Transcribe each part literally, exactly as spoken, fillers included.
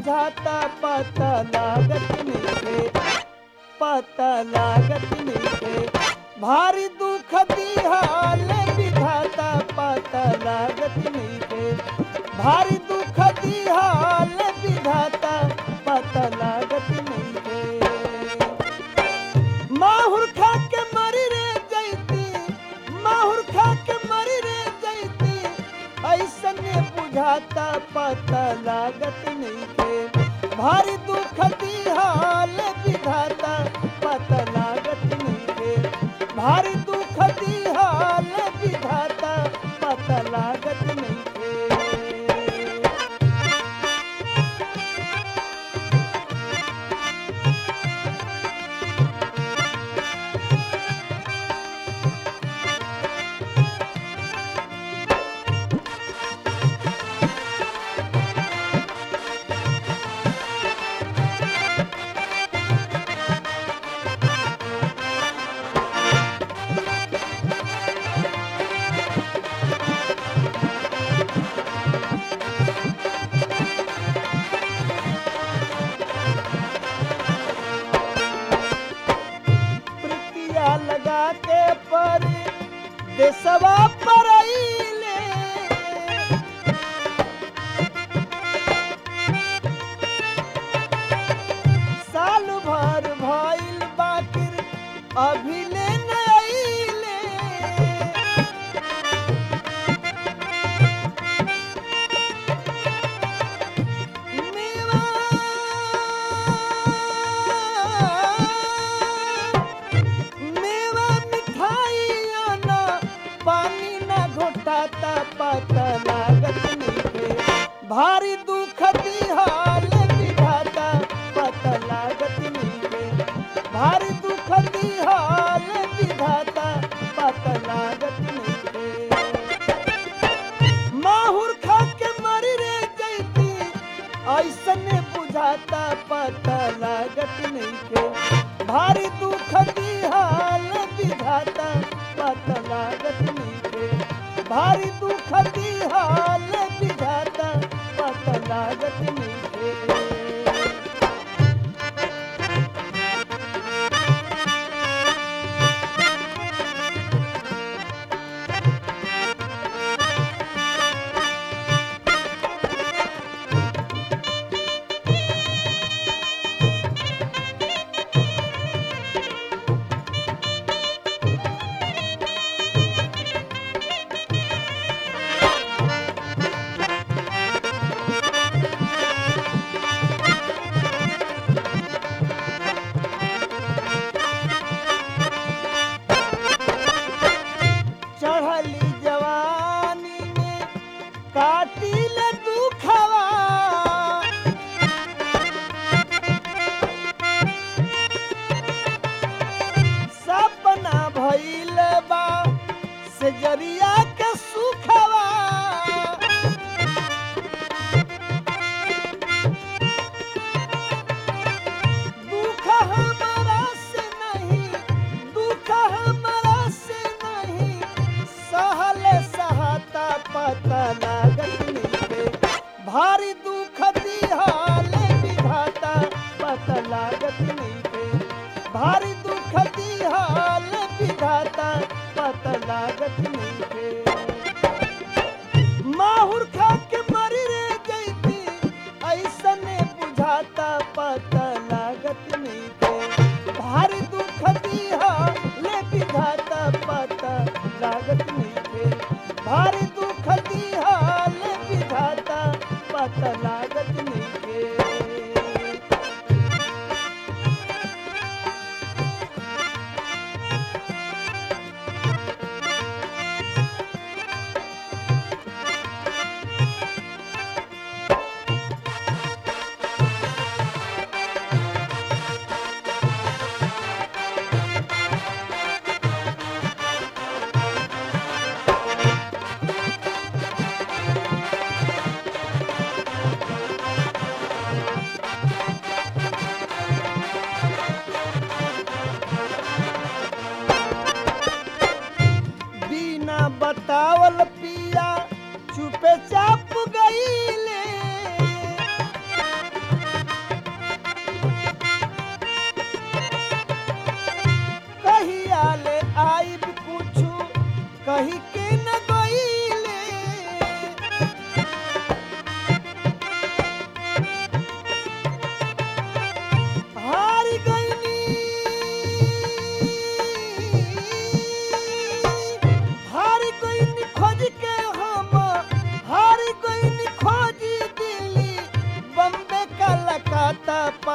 बुझाता पता लागत नइखे पता लागत नइखे भारी दुख दिहाल विधाता पता लागत नइखे भारी दुख दिहाल विधाता पता लागत नइखे माहुर खा के मरी रे जैती माहुर खा के मरी रे जैती ऐसने बुझाता पता लागत नइखे भारी दुख दिहाल विधाता पता लागत नइखे भारी दुख दिहाल विधाता पता लागत नइखे प्रीतिया लगा के पर देसवा परइले साल भर भइल बाकिर अभिले न अइले मेवा मेवा मिठाई आना पानी न घोटाता पता लागत नइखे भारी दुख दिहाल विधाता पता लागत नइखे भारी दुख दिहाल विधाता पता लागत नइखे माहुर खा के मरी रे जैती ऐसने बुझाता पता लागत नइखे भारी दुख दिहाल विधाता पता लागत नइखे भारी दुख दिहाल विधाता पता लागत नइखे चढ़ली जवानी में काटिल दुखवा सपना भइल बा से जरिया के सुखवा दुख हमारा से नहीं दुख हमारा से नहीं सहल सहाता पता लागत नइखे भारी दुख दिहाल विधाता पता लागत नइखे भारी दुख दिहाल विधाता पता लागत नइखे माहुर खा के मरी रे जैती ऐसने बुझाता पता लागत नइखे भारी दुख दिहाल विधाता पता लागत नइखे भारी दुख दिहाल विधाता पता लागत नइखे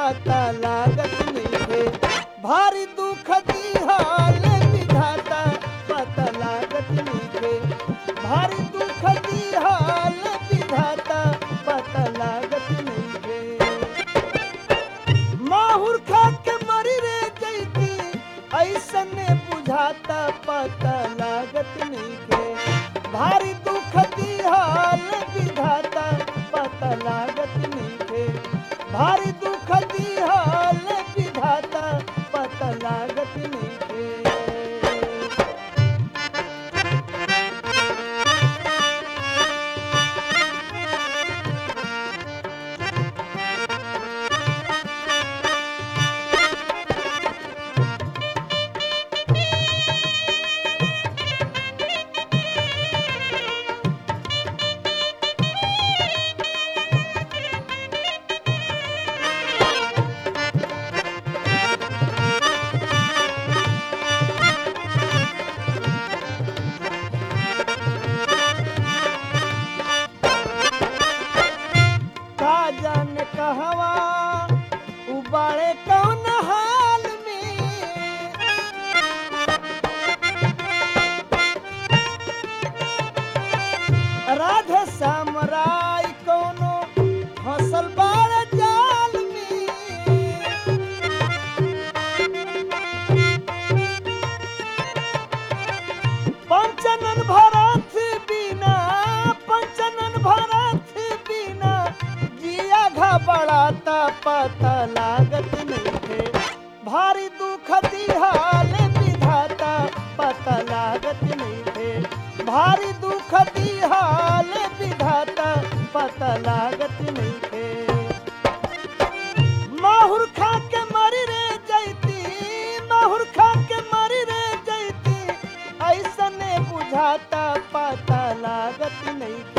पता लागत नइखे भारी दुख दिहाले विधाता पता लागत नइखे भारी दुख दिहाले विधाता पता लागत नइखे माहुर खा के मरी रे जैती ऐसने बुझाता पता लागत नइखे भारी दुख दिहाले विधाता पता लागत नइखे भारी दुख दिहाले विधाता पता लागत नइखे का जाने कहवा उबाड़े कौन हाल में राधे श्याम राय कोनो फसल बाड़ जाल में पंचनन भरत बिना पंचनन भरत बिना जिया घबराता पता लागत नइखे भारी दुख दिहाले विधाता पता लागत नइखे भारी दुख दिहाले विधाता पता लागत नइखे माहुर खा के मरी रे जैती माहुर खा के मरी रे जैती ऐसने बुझाता पता लागत नइखे